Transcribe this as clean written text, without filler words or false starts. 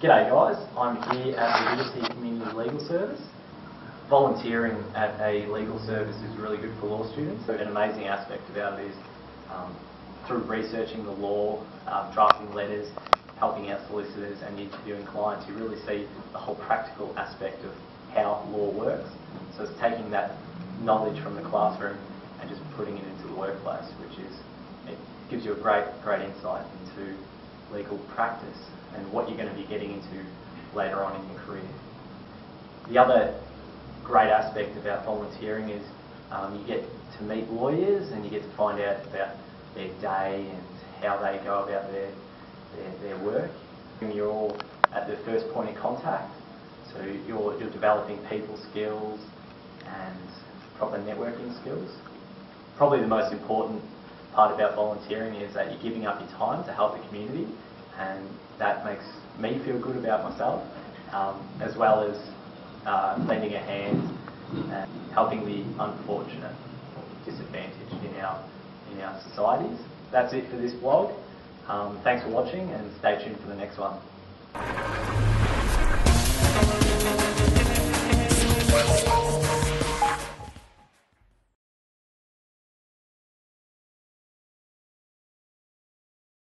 G'day guys, I'm here at the Liberty Community Legal Service. Volunteering at a legal service is really good for law students. An amazing aspect about it is through researching the law, drafting letters, helping out solicitors and interviewing clients, you really see the whole practical aspect of how law works. So it's taking that knowledge from the classroom and just putting it into the workplace, it gives you a great insight into legal practice and what you're going to be getting into later on in your career. The other great aspect about volunteering is you get to meet lawyers and you get to find out about their day and how they go about their work. You're all at the first point of contact, so you're developing people skills and proper networking skills. Probably the most important part about volunteering is that you're giving up your time to help the community, and that makes me feel good about myself, as well as lending a hand and helping the unfortunate or disadvantaged in our societies. That's it for this vlog. Thanks for watching and stay tuned for the next one.